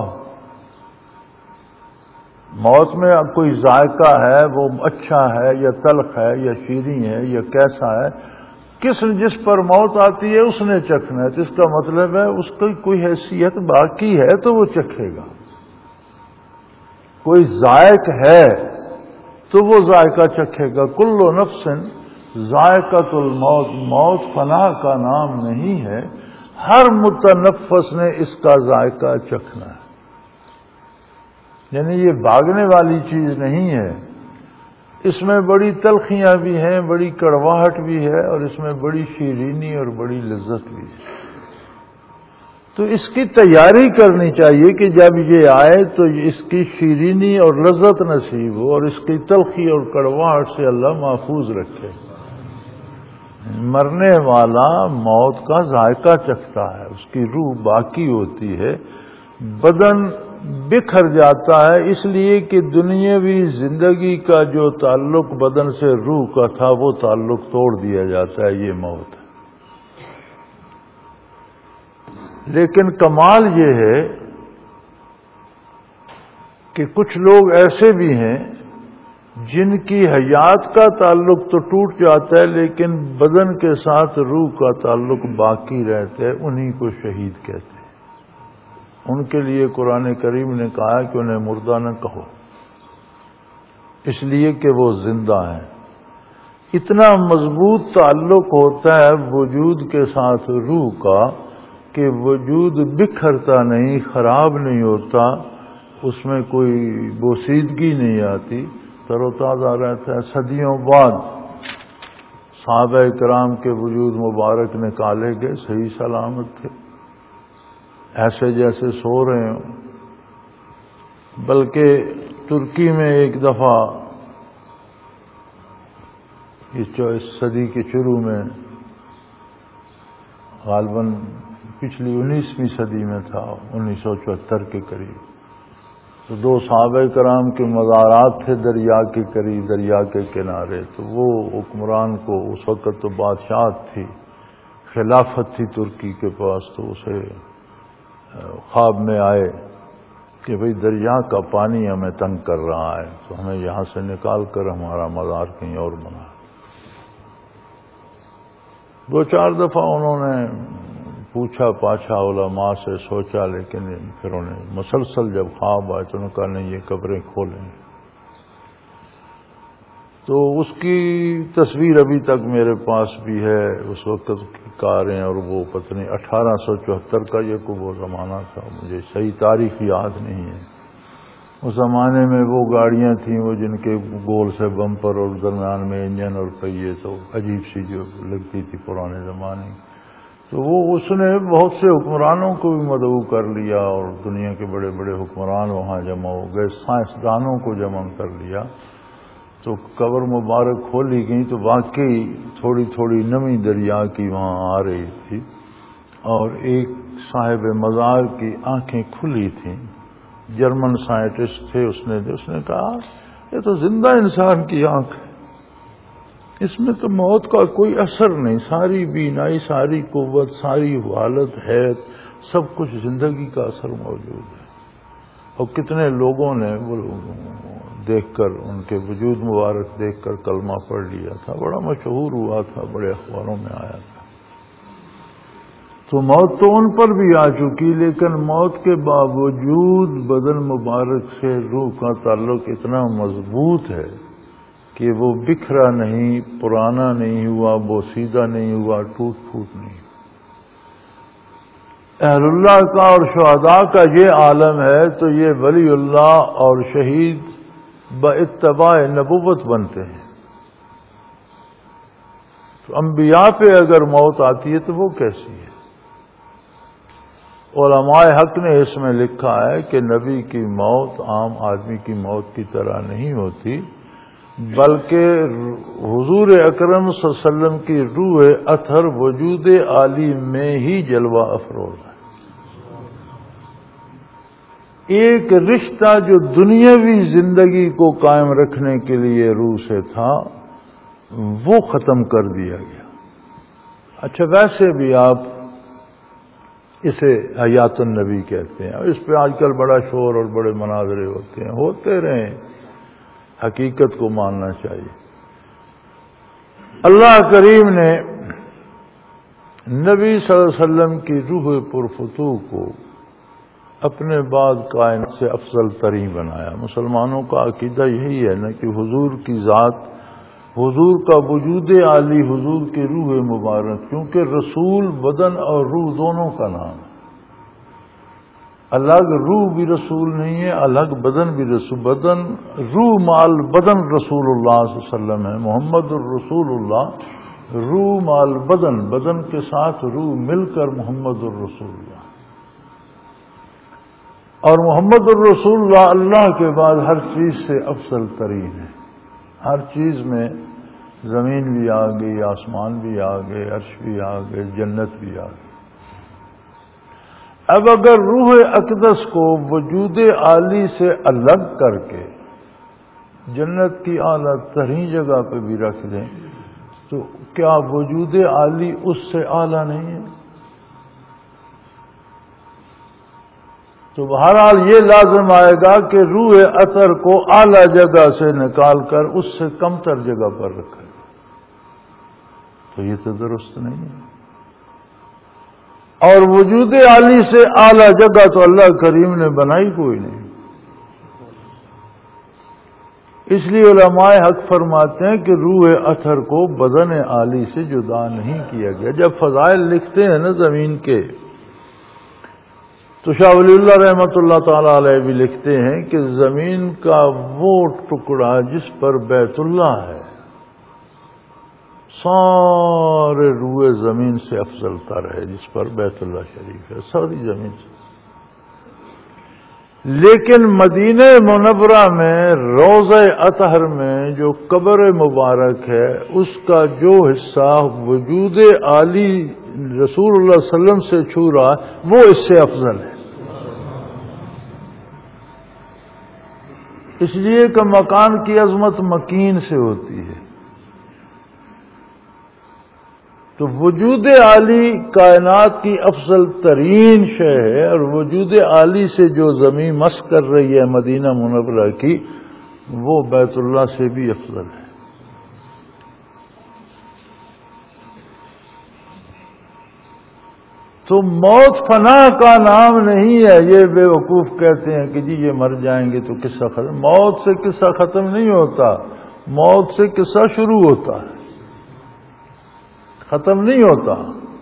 موت میں اب کوئی ذائقہ ہے، وہ اچھا ہے یا تلخ ہے یا شیریں ہے یا کیسا ہے، جس پر موت آتی ہے اس نے چکھنا ہے۔ تو اس کا مطلب ہے اس کی کوئی حیثیت باقی ہے تو وہ چکھے گا، کوئی ذائق ہے تو وہ ذائقہ چکھے گا۔ کل نفس ذائقۃ الموت، موت فنا کا نام نہیں ہے، ہر متنفس نے اس کا ذائقہ چکھنا ہے، یعنی یہ بھاگنے والی چیز نہیں ہے، اس میں بڑی تلخیاں بھی ہیں، بڑی کڑواہٹ بھی ہے، اور اس میں بڑی شیرینی اور بڑی لذت بھی ہے۔ تو اس کی تیاری کرنی چاہیے کہ جب یہ آئے تو اس کی شیرینی اور لذت نصیب ہو، اور اس کی تلخی اور کڑواہٹ سے اللہ محفوظ رکھے۔ مرنے والا موت کا ذائقہ چکھتا ہے، اس کی روح باقی ہوتی ہے، بدن بکھر جاتا ہے، اس لیے کہ دنیاوی زندگی کا جو تعلق بدن سے روح کا تھا وہ تعلق توڑ دیا جاتا ہے، یہ موت ہے۔ لیکن کمال یہ ہے کہ کچھ لوگ ایسے بھی ہیں جن کی حیات کا تعلق تو ٹوٹ جاتا ہے لیکن بدن کے ساتھ روح کا تعلق باقی رہتا ہے، انہی کو شہید کہتے ہیں۔ ان کے لیے قرآن کریم نے کہا کہ انہیں مردہ نہ کہو، اس لیے کہ وہ زندہ ہیں۔ اتنا مضبوط تعلق ہوتا ہے وجود کے ساتھ روح کا کہ وجود بکھرتا نہیں، خراب نہیں ہوتا، اس میں کوئی بوسیدگی نہیں آتی، تر و تازہ رہتا ہے۔ صحابہ کرام کے وجود مبارک نکالے گئے، صحیح سلامت تھے، ایسے جیسے سو رہے ہوں۔ بلکہ ترکی میں ایک دفعہ اس صدی کے شروع میں، غالباً پچھلی 19ویں صدی میں تھا، 1974 کے قریب، تو دو صحابہ کرام کے مزارات تھے دریا کے قریب، دریا کے کنارے۔ تو وہ حکمران کو، اس وقت تو بادشاہت تھی، خلافت تھی ترکی کے پاس، تو اسے خواب میں آئے کہ بھئی دریا کا پانی ہمیں تنگ کر رہا ہے، تو ہمیں یہاں سے نکال کر ہمارا مزار کہیں اور بنا۔ دو چار دفعہ انہوں نے پوچھا پاچھا علماء سے، سوچا، لیکن پھر انہیں مسلسل جب خواب آئے تو انہوں نے کہا نہیں، یہ قبریں کھولیں۔ تو اس کی تصویر ابھی تک میرے پاس بھی ہے، اس وقت کی کاریں، اور وہ پتہ نہیں 1874 کا یہ کوئی وہ زمانہ تھا، مجھے صحیح تاریخ یاد نہیں ہے۔ اس زمانے میں وہ گاڑیاں تھیں وہ جن کے گول سے بمپر اور درمیان میں انجن اور پہیے، تو عجیب سی جو لگتی تھی پرانے زمانے۔ تو وہ اس نے بہت سے حکمرانوں کو بھی مدعو کر لیا، اور دنیا کے بڑے بڑے حکمران وہاں جمع ہو گئے، سائنسدانوں کو جمع کر لیا۔ تو قبر مبارک کھولی گئی تو واقعی تھوڑی تھوڑی نمی دریا کی وہاں آ رہی تھی، اور ایک صاحب مزار کی آنکھیں کھلی تھیں، جرمن سائنٹسٹ تھے، اس نے کہا یہ تو زندہ انسان کی آنکھ ہے، اس میں تو موت کا کوئی اثر نہیں، ساری بینائی، ساری قوت، ساری حالت ہے، سب کچھ زندگی کا اثر موجود ہے۔ اور کتنے لوگوں نے وہ دیکھ کر، ان کے وجود مبارک دیکھ کر کلمہ پڑھ لیا تھا، بڑا مشہور ہوا تھا، بڑے اخباروں میں آیا تھا۔ تو موت تو ان پر بھی آ چکی، لیکن موت کے باوجود بدن مبارک سے روح کا تعلق اتنا مضبوط ہے کہ وہ بکھرا نہیں، پرانا نہیں ہوا، بوسیدہ نہیں ہوا، ٹوٹ پھوٹ نہیں۔ اہل اللہ کا اور شہداء کا یہ عالم ہے، تو یہ ولی اللہ اور شہید باتباع نبوت بنتے ہیں۔ تو انبیاء پہ اگر موت آتی ہے تو وہ کیسی ہے؟ علماء حق نے اس میں لکھا ہے کہ نبی کی موت عام آدمی کی موت کی طرح نہیں ہوتی، بلکہ حضور اکرم صلی اللہ علیہ وسلم کی روح اطہر وجود عالی میں ہی جلوہ افروز ہے۔ ایک رشتہ جو دنیاوی زندگی کو قائم رکھنے کے لیے روح سے تھا، وہ ختم کر دیا گیا۔ اچھا، ویسے بھی آپ اسے حیات النبی کہتے ہیں، اور اس پہ آج کل بڑا شور اور بڑے مناظرے ہوتے ہیں، ہوتے رہیں، حقیقت کو ماننا چاہیے۔ اللہ کریم نے نبی صلی اللہ علیہ وسلم کی روح پرفتوح کو اپنے بعد کائنات سے افضل ترین بنایا۔ مسلمانوں کا عقیدہ یہی ہے نا کہ حضور کی ذات، حضور کا وجود عالی، حضور کی روح مبارک، کیونکہ رسول بدن اور روح دونوں کا نام ہے۔ الگ روح بھی رسول نہیں ہے، الگ بدن بھی رسول، بدن روح مال بدن رسول اللہ صلی اللہ علیہ وسلم ہے، محمد الرسول اللہ، روح مال بدن، بدن کے ساتھ روح مل کر محمد الرسول اللہ۔ اور محمد الرسول اللہ اللہ کے بعد ہر چیز سے افضل ترین ہے۔ ہر چیز میں زمین بھی آ گئی، آسمان بھی آ گئے، عرش بھی آ گئے، جنت بھی آ گئی۔ اب اگر روح اقدس کو وجود عالی سے الگ کر کے جنت کی اعلیٰ ترین جگہ پہ بھی رکھ دیں تو کیا وجود عالی اس سے اعلیٰ نہیں ہے؟ تو بہرحال یہ لازم آئے گا کہ روح اطہر کو اعلیٰ جگہ سے نکال کر اس سے کم تر جگہ پر رکھا جائے، تو یہ تو درست نہیں ہے۔ اور وجود عالی سے اعلیٰ جگہ تو اللہ کریم نے بنائی کوئی نہیں۔ اس لیے علماء حق فرماتے ہیں کہ روح اطہر کو بدن عالی سے جدا نہیں کیا گیا۔ جب فضائل لکھتے ہیں نا زمین کے، تو شاہ ولی اللہ رحمۃ اللہ تعالی علیہ بھی لکھتے ہیں کہ زمین کا وہ ٹکڑا جس پر بیت اللہ ہے، سارے روئے زمین سے افضل تر ہے جس پر بیت اللہ شریف ہے، ساری زمین سے۔ لیکن مدینہ منورہ میں روضہ اطہر میں جو قبر مبارک ہے اس کا جو حصہ وجود عالی رسول اللہ صلی اللہ علیہ وسلم سے چھو رہا ہے وہ اس سے افضل ہے، اس لیے کہ مکان کی عظمت مکین سے ہوتی ہے۔ تو وجود عالی کائنات کی افضل ترین شے ہے، اور وجود عالی سے جو زمین مس کر رہی ہے مدینہ منورہ کی وہ بیت اللہ سے بھی افضل ہے۔ تو موت فنا کا نام نہیں ہے، یہ بے وقوف کہتے ہیں کہ جی یہ مر جائیں گے تو قصہ ختم۔ موت سے قصہ ختم نہیں ہوتا، موت سے قصہ شروع ہوتا ہے، ختم نہیں ہوتا۔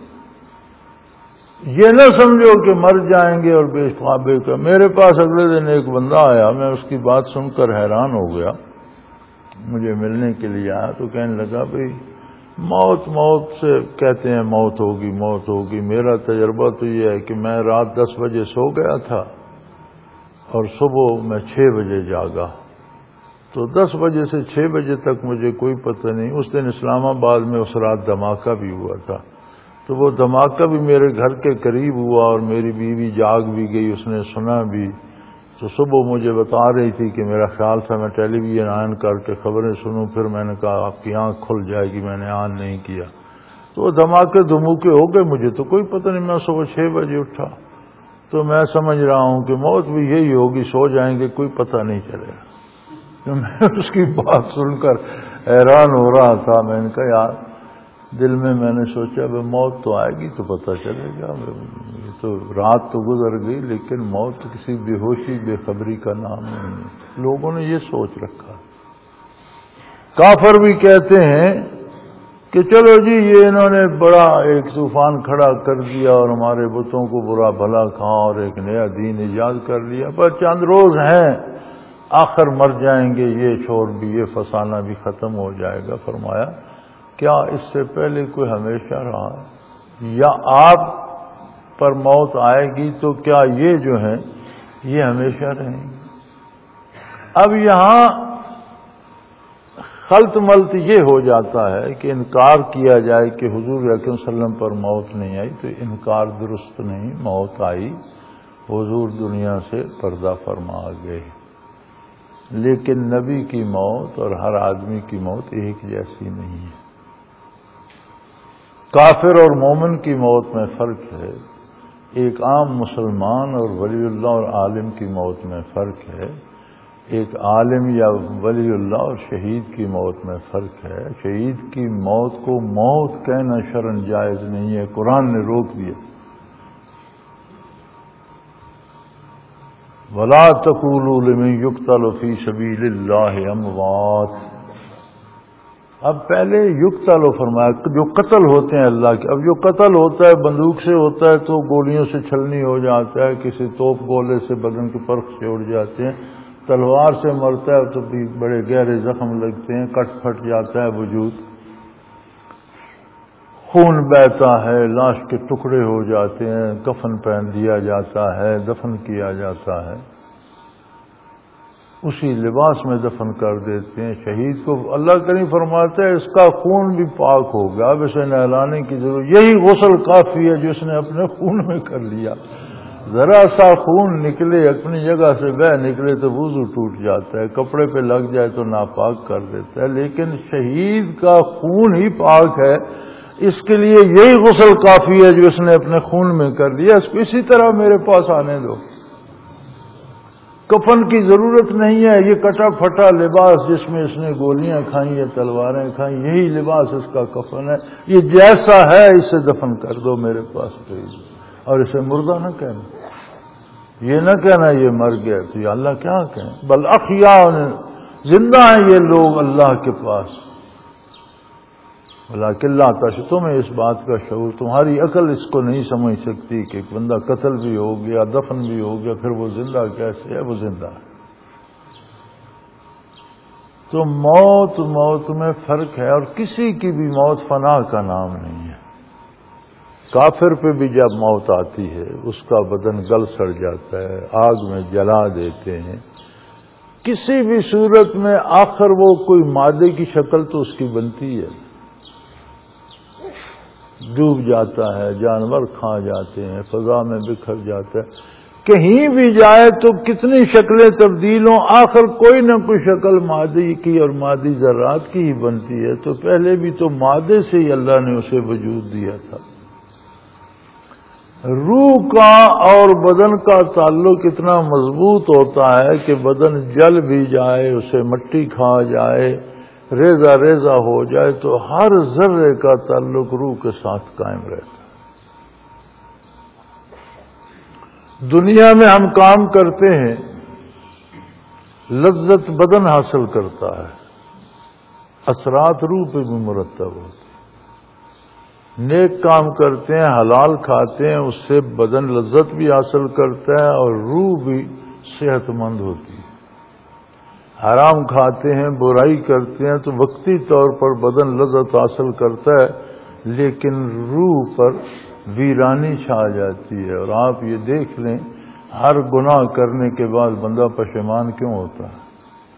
یہ نہ سمجھو کہ مر جائیں گے اور بے خوابے کا۔ میرے پاس اگلے دن ایک بندہ آیا، میں اس کی بات سن کر حیران ہو گیا، مجھے ملنے کے لیے آیا تو کہنے لگا بھئی موت سے کہتے ہیں موت ہوگی موت ہوگی۔ میرا تجربہ تو یہ ہے کہ میں رات 10 بجے سو گیا تھا اور صبح میں 6 بجے جاگا، تو 10 بجے سے 6 بجے تک مجھے کوئی پتہ نہیں۔ اس دن اسلام آباد میں اس رات دھماکہ بھی ہوا تھا، تو وہ دھماکہ بھی میرے گھر کے قریب ہوا اور میری بیوی جاگ بھی گئی، اس نے سنا بھی۔ تو صبح مجھے بتا رہی تھی کہ میرا خیال تھا میں ٹیلی ویژن آن کر کے خبریں سنوں، پھر میں نے کہا آپ کی آنکھ کھل جائے گی، میں نے آن نہیں کیا۔ تو وہ دھماکے دھموکے ہو گئے، مجھے تو کوئی پتہ نہیں۔ میں صبح 6 بجے اٹھا تو میں سمجھ رہا ہوں کہ موت بھی یہی ہوگی، سو جائیں گے کوئی پتہ نہیں چلے گا۔ تو میں اس کی بات سن کر حیران ہو رہا تھا۔ میں نے کہا یار، دل میں نے سوچا موت تو آئے گی تو پتہ چلے گا، تو رات تو گزر گئی لیکن موت کسی بے ہوشی بے خبری کا نام نہیں ہے۔ لوگوں نے یہ سوچ رکھا۔ کافر بھی کہتے ہیں کہ چلو جی یہ انہوں نے بڑا ایک طوفان کھڑا کر دیا اور ہمارے بتوں کو برا بھلا کہا اور ایک نیا دین ایجاد کر لیا، پر چند روز ہیں آخر مر جائیں گے، یہ شور بھی یہ فسانہ بھی ختم ہو جائے گا۔ فرمایا کیا اس سے پہلے کوئی ہمیشہ رہا ہے؟ یا آپ پر موت آئے گی تو کیا یہ جو ہیں یہ ہمیشہ رہیں گے؟ اب یہاں خلط ملط یہ ہو جاتا ہے کہ انکار کیا جائے کہ حضور اکرم صلی اللہ علیہ وسلم پر موت نہیں آئی، تو انکار درست نہیں، موت آئی، حضور دنیا سے پردہ فرما گئے۔ لیکن نبی کی موت اور ہر آدمی کی موت ایک جیسی نہیں ہے۔ کافر اور مومن کی موت میں فرق ہے، ایک عام مسلمان اور ولی اللہ اور عالم کی موت میں فرق ہے، ایک عالم یا ولی اللہ اور شہید کی موت میں فرق ہے۔ شہید کی موت کو موت کہنا شرعاً جائز نہیں ہے، قرآن نے روک دیا۔ وَلَا تَقُولُوا لِمَن يُقْتَلُ فِي سَبِيلِ اللَّهِ أَمْوَاتٌ۔ اب پہلے یقتل فرمایا جو قتل ہوتے ہیں اللہ کے۔ اب جو قتل ہوتا ہے بندوق سے ہوتا ہے تو گولیوں سے چھلنی ہو جاتا ہے، کسی توپ گولے سے بدن کے پرخ سے اڑ جاتے ہیں، تلوار سے مرتا ہے تو بھی بڑے گہرے زخم لگتے ہیں، کٹ پھٹ جاتا ہے وجود، خون بہتا ہے، لاش کے ٹکڑے ہو جاتے ہیں، کفن پہن دیا جاتا ہے، دفن کیا جاتا ہے، اسی لباس میں دفن کر دیتے ہیں۔ شہید کو اللہ کریم فرماتا ہے اس کا خون بھی پاک ہو گیا، اب اسے نہلانے کی ضرورت، یہی غسل کافی ہے جو اس نے اپنے خون میں کر لیا۔ ذرا سا خون نکلے اپنی جگہ سے بہ نکلے تو وضو ٹوٹ جاتا ہے، کپڑے پہ لگ جائے تو ناپاک کر دیتا ہے، لیکن شہید کا خون ہی پاک ہے، اس کے لیے یہی غسل کافی ہے جو اس نے اپنے خون میں کر لیا، اس کو اسی طرح میرے پاس آنے دو۔ کفن کی ضرورت نہیں ہے، یہ کٹا پھٹا لباس جس میں اس نے گولیاں کھائیں یا تلواریں کھائیں، یہی لباس اس کا کفن ہے، یہ جیسا ہے اسے دفن کر دو میرے پاس بھیج دو، اور اسے مردہ نہ کہنا، یہ نہ کہنا یہ مر گیا، تو یہ اللہ کیا کہیں، بل احیاء، زندہ ہیں یہ لوگ اللہ کے پاس، ولیکن لا تشعرون، تمہیں اس بات کا شعور، تمہاری عقل اس کو نہیں سمجھ سکتی کہ ایک بندہ قتل بھی ہو گیا، دفن بھی ہو گیا، پھر وہ زندہ کیسے ہے؟ وہ زندہ ہے۔ تو موت میں فرق ہے، اور کسی کی بھی موت فنا کا نام نہیں ہے۔ کافر پہ بھی جب موت آتی ہے اس کا بدن گل سڑ جاتا ہے، آگ میں جلا دیتے ہیں، کسی بھی صورت میں آخر وہ کوئی مادے کی شکل تو اس کی بنتی ہے، ڈوب جاتا ہے، جانور کھا جاتے ہیں، فضا میں بکھر جاتا ہے، کہیں بھی جائے تو کتنی شکلیں تبدیل ہوں، آخر کوئی نہ کوئی شکل مادی کی اور مادی ذرات کی ہی بنتی ہے۔ تو پہلے بھی تو مادے سے ہی اللہ نے اسے وجود دیا تھا۔ روح کا اور بدن کا تعلق اتنا مضبوط ہوتا ہے کہ بدن جل بھی جائے، اسے مٹی کھا جائے، ریزہ ریزہ ہو جائے، تو ہر ذرے کا تعلق روح کے ساتھ قائم رہتا ہے۔ دنیا میں ہم کام کرتے ہیں، لذت بدن حاصل کرتا ہے، اثرات روح پہ بھی مرتب ہوتے ہیں۔ نیک کام کرتے ہیں، حلال کھاتے ہیں، اس سے بدن لذت بھی حاصل کرتا ہے اور روح بھی صحت مند ہوتی ہے۔ حرام کھاتے ہیں، برائی کرتے ہیں تو وقتی طور پر بدن لذت حاصل کرتا ہے، لیکن روح پر ویرانی چھا جاتی ہے۔ اور آپ یہ دیکھ لیں، ہر گناہ کرنے کے بعد بندہ پشیمان کیوں ہوتا ہے؟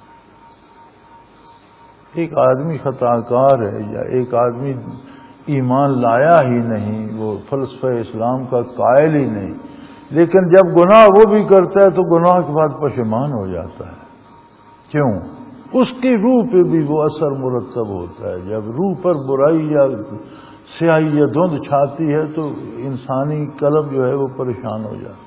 ایک آدمی خطا کار ہے یا ایک آدمی ایمان لایا ہی نہیں، وہ فلسفہ اسلام کا قائل ہی نہیں، لیکن جب گناہ وہ بھی کرتا ہے تو گناہ کے بعد پشیمان ہو جاتا ہے۔ کیوں؟ اس کی روح پہ بھی وہ اثر مرتب ہوتا ہے۔ جب روح پر برائی یا سیاہی یا دھند چھاتی ہے تو انسانی قلب جو ہے وہ پریشان ہو جاتا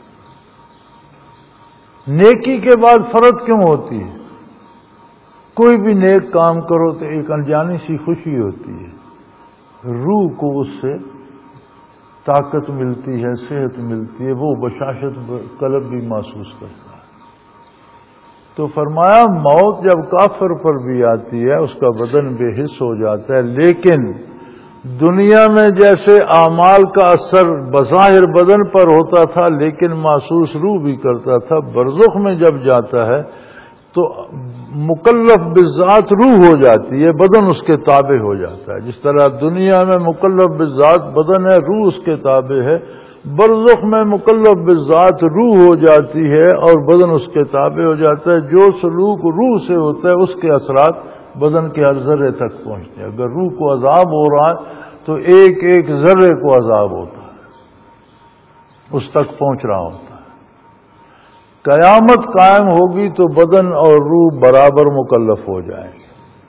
ہے۔ نیکی کے بعد فرد کیوں ہوتی ہے؟ کوئی بھی نیک کام کرو تو ایک انجانی سی خوشی ہوتی ہے، روح کو اس سے طاقت ملتی ہے، صحت ملتی ہے، وہ بشاشت قلب بھی محسوس کرتا ہے۔ تو فرمایا موت جب کافر پر بھی آتی ہے اس کا بدن بے حس ہو جاتا ہے، لیکن دنیا میں جیسے اعمال کا اثر بظاہر بدن پر ہوتا تھا لیکن محسوس روح بھی کرتا تھا، برزخ میں جب جاتا ہے تو مکلف بالذات روح ہو جاتی ہے، بدن اس کے تابع ہو جاتا ہے۔ جس طرح دنیا میں مکلف بالذات بدن ہے، روح اس کے تابع ہے، برزخ میں مکلف بالذات روح ہو جاتی ہے اور بدن اس کے تابع ہو جاتا ہے۔ جو سلوک روح سے ہوتا ہے اس کے اثرات بدن کے ہر ذرے تک پہنچتے ہیں۔ اگر روح کو عذاب ہو رہا ہے تو ایک ایک ذرے کو عذاب ہوتا ہے، اس تک پہنچ رہا ہوتا ہے۔ قیامت قائم ہوگی تو بدن اور روح برابر مکلف ہو جائیں گے۔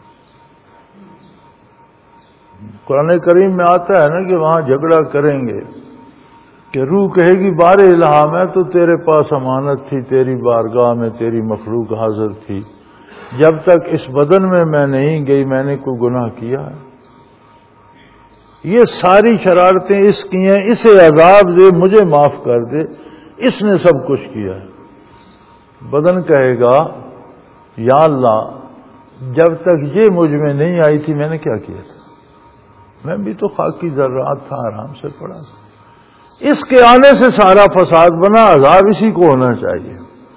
قرآن کریم میں آتا ہے نا کہ وہاں جھگڑا کریں گے کہ روح کہے گی بار الہام ہے تو تیرے پاس امانت تھی، تیری بارگاہ میں تیری مخلوق حاضر تھی، جب تک اس بدن میں نہیں گئی میں نے کوئی گناہ کیا ہے؟ یہ ساری شرارتیں اس کی ہیں، اسے عذاب دے، مجھے معاف کر دے، اس نے سب کچھ کیا ہے۔ بدن کہے گا یا اللہ جب تک یہ مجھ میں نہیں آئی تھی میں نے کیا کیا تھا؟ میں بھی تو خاکی ذرات تھا، آرام سے پڑا تھا، اس کے آنے سے سارا فساد بنا، عذاب اسی کو ہونا چاہیے۔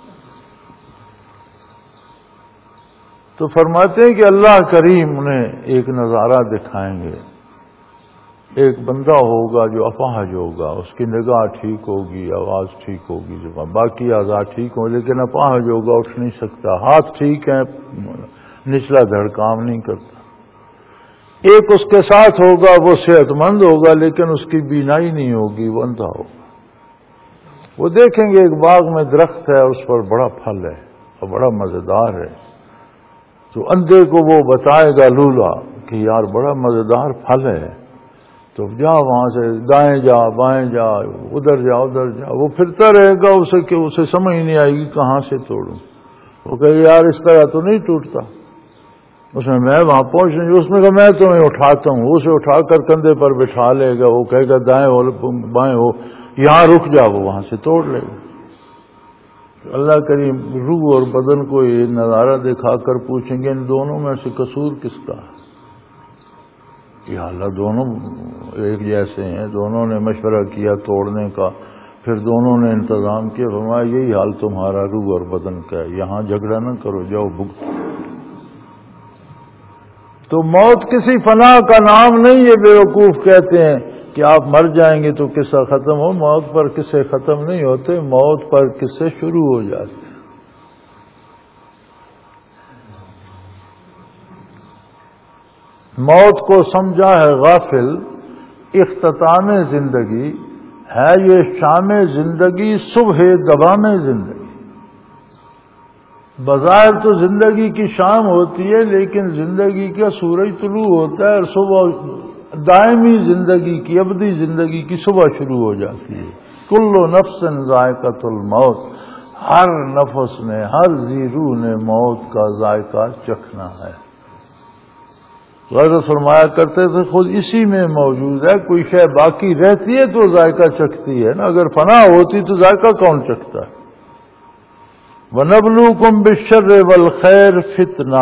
تو فرماتے ہیں کہ اللہ کریم انہیں ایک نظارہ دکھائیں گے۔ ایک بندہ ہوگا جو اپاہج ہوگا، اس کی نگاہ ٹھیک ہوگی، آواز ٹھیک ہوگی، باقی اعضاء ٹھیک ہوں، لیکن اپاہج ہوگا، اٹھ نہیں سکتا، ہاتھ ٹھیک ہے، نچلا دھڑ کام نہیں کرتا۔ ایک اس کے ساتھ ہوگا، وہ صحت مند ہوگا لیکن اس کی بینائی نہیں ہوگی، وہ اندھا ہوگا۔ وہ دیکھیں گے ایک باغ میں درخت ہے، اس پر بڑا پھل ہے اور بڑا مزیدار ہے، تو اندھے کو وہ بتائے گا لولا کہ یار بڑا مزیدار پھل ہے، تو جا وہاں سے دائیں جا بائیں جا، ادھر جا ادھر جا، وہ پھرتا رہے گا، اسے سمجھ نہیں آئے گی کہاں سے توڑوں۔ وہ کہے یار اس طرح تو نہیں ٹوٹتا، اس میں وہاں پہنچنے، اس میں کہا میں تمہیں اٹھاتا ہوں، اسے اٹھا کر کندھے پر بٹھا لے گا، وہ کہے گا دائیں ہو بائیں ہو، یہاں رک جا، وہ وہاں سے توڑ لے گا۔ اللہ کریم روح اور بدن کو یہ نظارہ دکھا کر پوچھیں گے ان دونوں میں سے قصور کس کا ہے؟ یہ اللہ دونوں ایک جیسے ہیں، دونوں نے مشورہ کیا توڑنے کا، پھر دونوں نے انتظام کیا، فرمایا یہی حال تمہارا روح اور بدن کا ہے، یہاں جھگڑا نہ کرو، جاؤ بھگتو۔ تو موت کسی فنا کا نام نہیں، یہ بیوقوف کہتے ہیں کہ آپ مر جائیں گے تو قصہ ختم ہو. موت پر قصے ختم نہیں ہوتے، موت پر قصے شروع ہو جاتے. موت کو سمجھا ہے غافل اختتام زندگی ہے، یہ شام زندگی صبح دوام زندگی. بظاہر تو زندگی کی شام ہوتی ہے، لیکن زندگی کا سورج طلوع ہوتا ہے اور صبح دائمی زندگی کی، ابدی زندگی کی صبح شروع ہو جاتی ہے. کل نفس ذائقۃ الموت، ہر نفس نے، ہر ذی روح نے موت کا ذائقہ چکھنا ہے. غرض فرمایا کرتے تھے خود اسی میں موجود ہے. کوئی شے باقی رہتی ہے تو ذائقہ چکھتی ہے نا، اگر فنا ہوتی تو ذائقہ کون چکھتا ہے؟ وَنَبْلُوكُمْ بِالشَّرِّ وَالْخَيْرِ فِتْنَةً،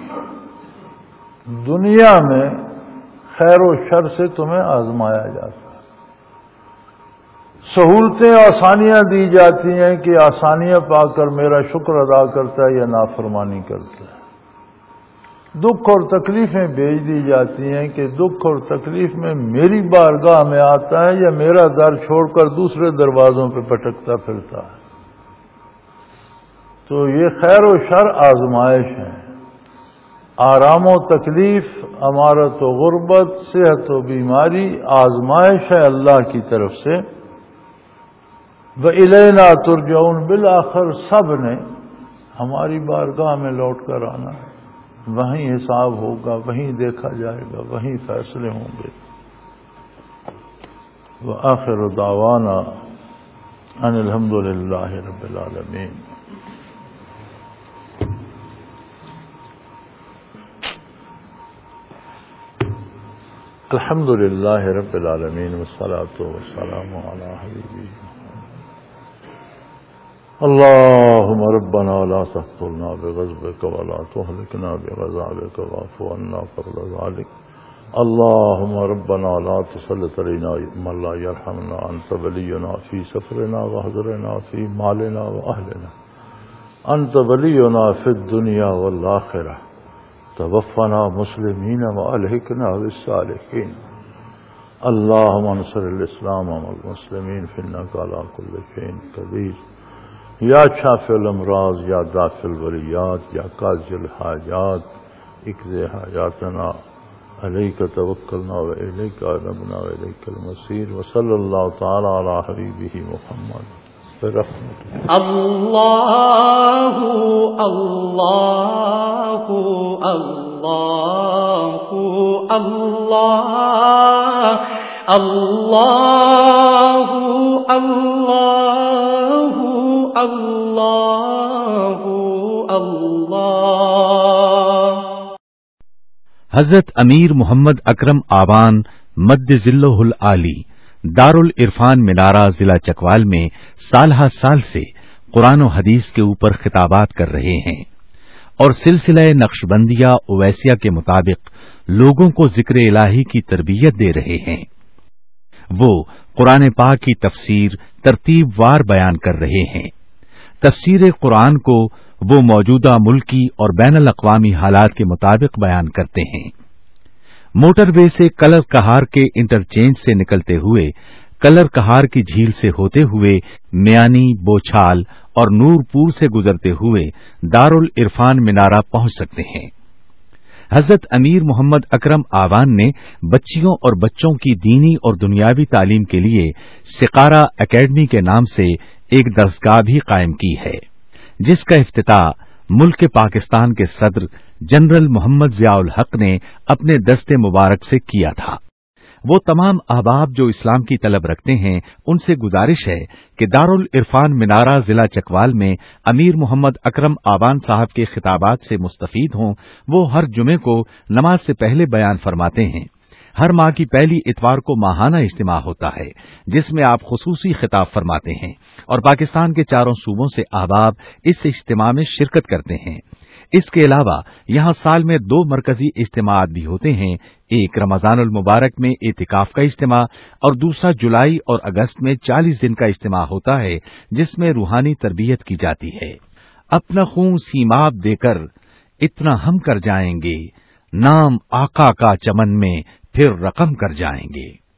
دنیا میں خیر و شر سے تمہیں آزمایا جاتا ہے. سہولتیں آسانیاں دی جاتی ہیں کہ آسانیاں پا کر میرا شکر ادا کرتا ہے یا نافرمانی کرتا ہے. دکھ اور تکلیفیں بھیج دی جاتی ہیں کہ دکھ اور تکلیف میں میری بارگاہ میں آتا ہے یا میرا در چھوڑ کر دوسرے دروازوں پہ پٹکتا پھرتا ہے. تو یہ خیر و شر آزمائش ہیں. آرام و تکلیف، امارت و غربت، صحت و بیماری آزمائش ہے اللہ کی طرف سے. وَإِلَيْنَا تُرْجَعُونَ، بالآخر سب نے ہماری بارگاہ میں لوٹ کر آنا ہے. وہیں حساب ہوگا، وہیں دیکھا جائے گا، وہیں فیصلے ہوں گے. وآخر دعوانا ان الحمد للہ رب العالمین. الحمد للہ رب العالمین والصلاة والسلام علی حبیبہ. اللهم ربنا لا تقتلنا بغضبك ولا تهلكنا بغضبك واعف عنا قبل ذلك. اللهم ربنا لا تسلط علينا من لا يرحمنا، أنت ولينا في سفرنا وحضرنا في مالنا وأهلنا، أنت ولينا في الدنيا والآخرة، توفنا مسلمين وألحقنا بالصالحين. اللهم انصر الإسلام والمسلمين فإنك على كل شيء قدير. یا شافی الامراض، یا دافع الولیات، یا قاضی الحاجات، اقضِ حاجاتنا، علیک توکلنا و الیک انبنا و الیک المصیر. وصلی اللہ تعالی علی حبیبہ محمد برحمتہ. اللہ اللہ اللہ اللہ اللہ اللہ اللہ اللہ. حضرت امیر محمد اکرم آوان مد ذلہ العالی دارالعرفان منارہ ضلع چکوال میں سالہ سال سے قرآن و حدیث کے اوپر خطابات کر رہے ہیں اور سلسلہ نقشبندیہ اویسیہ کے مطابق لوگوں کو ذکر الہی کی تربیت دے رہے ہیں. وہ قرآن پاک کی تفسیر ترتیب وار بیان کر رہے ہیں. تفسیر قرآن کو وہ موجودہ ملکی اور بین الاقوامی حالات کے مطابق بیان کرتے ہیں. موٹر وے سے کلر کہار کے انٹرچینج سے نکلتے ہوئے کلر کہار کی جھیل سے ہوتے ہوئے میانی، بوچھال اور نور پور سے گزرتے ہوئے دارالعرفان منارہ پہنچ سکتے ہیں. حضرت امیر محمد اکرم آوان نے بچیوں اور بچوں کی دینی اور دنیاوی تعلیم کے لیے سقارہ اکیڈمی کے نام سے ایک درسگاہ بھی قائم کی ہے، جس کا افتتاح ملک پاکستان کے صدر جنرل محمد ضیاء الحق نے اپنے دست مبارک سے کیا تھا. وہ تمام احباب جو اسلام کی طلب رکھتے ہیں ان سے گزارش ہے کہ دارالعرفان منارہ ضلع چکوال میں امیر محمد اکرم آوان صاحب کے خطابات سے مستفید ہوں. وہ ہر جمعے کو نماز سے پہلے بیان فرماتے ہیں. ہر ماہ کی پہلی اتوار کو ماہانہ اجتماع ہوتا ہے جس میں آپ خصوصی خطاب فرماتے ہیں اور پاکستان کے چاروں صوبوں سے احباب اس اجتماع میں شرکت کرتے ہیں. اس کے علاوہ یہاں سال میں 2 مرکزی اجتماعات بھی ہوتے ہیں. ایک رمضان المبارک میں اعتکاف کا اجتماع اور دوسرا جولائی اور اگست میں 40 دن کا اجتماع ہوتا ہے جس میں روحانی تربیت کی جاتی ہے. اپنا خون سیماب دے کر اتنا ہم کر جائیں گے، नाम आका का चमन में फिर रकम कर जाएंगे।